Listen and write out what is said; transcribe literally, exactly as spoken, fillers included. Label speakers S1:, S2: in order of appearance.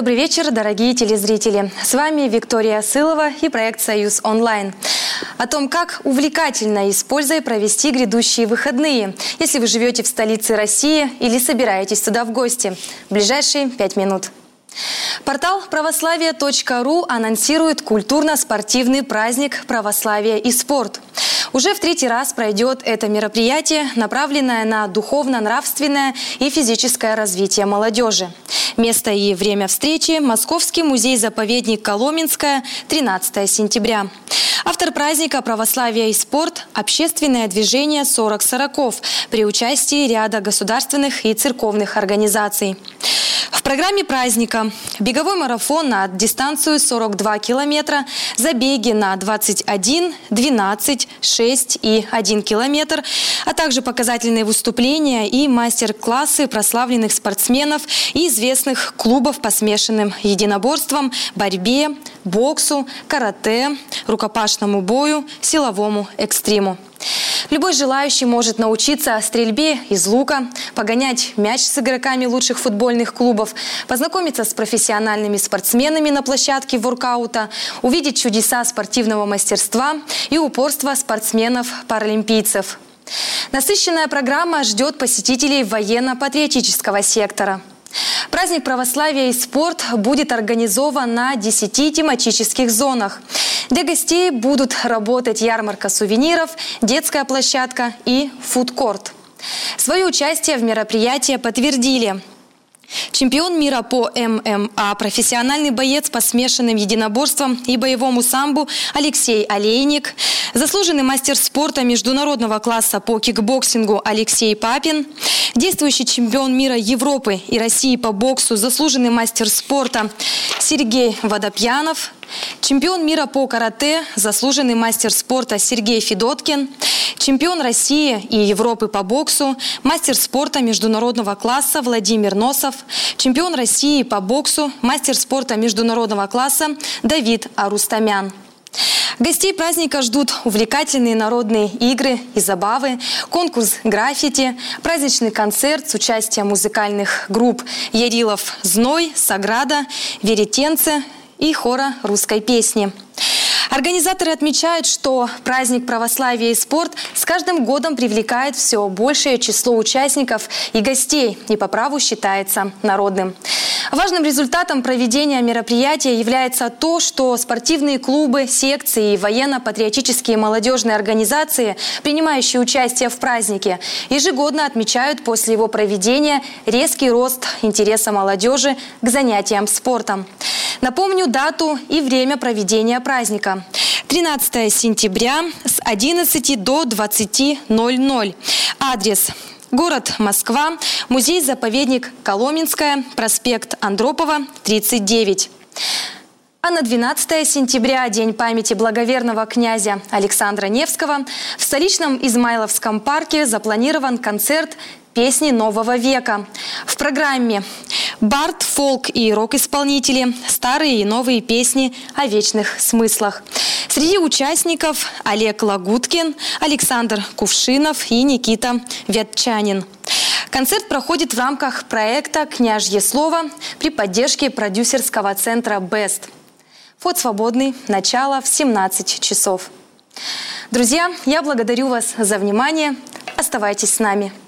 S1: Добрый вечер, дорогие телезрители. С вами Виктория Сылова и проект «Союз онлайн». О том, как увлекательно и с пользой провести грядущие выходные, если вы живете в столице России или собираетесь туда в гости. В ближайшие пять минут. Портал православие точка ру анонсирует культурно-спортивный праздник «Православие и спорт». Уже в третий раз пройдет это мероприятие, направленное на духовно-нравственное и физическое развитие молодежи. Место и время встречи – Московский музей-заповедник Коломенское, тринадцатое сентября. Автор праздника «Православие и спорт» – общественное движение «сорок сороков» при участии ряда государственных и церковных организаций. В программе праздника беговой марафон на дистанцию сорок два километра, забеги на двадцать один, двенадцать, шесть и один километр, а также показательные выступления и мастер-классы прославленных спортсменов и известных клубов по смешанным единоборствам, борьбе, боксу, карате, рукопашному бою, силовому экстриму. Любой желающий может научиться стрельбе из лука, погонять мяч с игроками лучших футбольных клубов, познакомиться с профессиональными спортсменами на площадке воркаута, увидеть чудеса спортивного мастерства и упорства спортсменов-паралимпийцев. Насыщенная программа ждет посетителей военно-патриотического сектора. Праздник православия и спорт будет организован на десяти тематических зонах. Для гостей будут работать ярмарка сувениров, детская площадка и фудкорт. Свое участие в мероприятии подтвердили чемпион мира по эм эм а, профессиональный боец по смешанным единоборствам и боевому самбо Алексей Олейник, заслуженный мастер спорта международного класса по кикбоксингу Алексей Папин, действующий чемпион мира Европы и России по боксу, заслуженный мастер спорта Сергей Водопьянов, чемпион мира по карате, заслуженный мастер спорта Сергей Федоткин, чемпион России и Европы по боксу, мастер спорта международного класса Владимир Носов, чемпион России по боксу, мастер спорта международного класса Давид Арустамян. Гостей праздника ждут увлекательные народные игры и забавы, конкурс граффити, праздничный концерт с участием музыкальных групп «Ярилов Зной», «Саграда», «Веретенце» и хора русской песни. Организаторы отмечают, что праздник православия и спорт с каждым годом привлекает все большее число участников и гостей и по праву считается народным. Важным результатом проведения мероприятия является то, что спортивные клубы, секции и военно-патриотические молодежные организации, принимающие участие в празднике, ежегодно отмечают после его проведения резкий рост интереса молодежи к занятиям спортом. Напомню дату и время проведения праздника. тринадцатое сентября с одиннадцати до двадцати ноль-ноль. Адрес: город Москва, музей-заповедник Коломенское, проспект Андропова, тридцать девять. А на двенадцатое сентября, день памяти благоверного князя Александра Невского, в столичном Измайловском парке запланирован концерт «Песни нового века». В программе бард, фолк и рок-исполнители, старые и новые песни о вечных смыслах. Среди участников Олег Лагуткин, Александр Кувшинов и Никита Вятчанин. Концерт проходит в рамках проекта «Княжье слово» при поддержке продюсерского центра «Бест». Вход свободный, начало в семнадцать часов. Друзья, я благодарю вас за внимание. Оставайтесь с нами.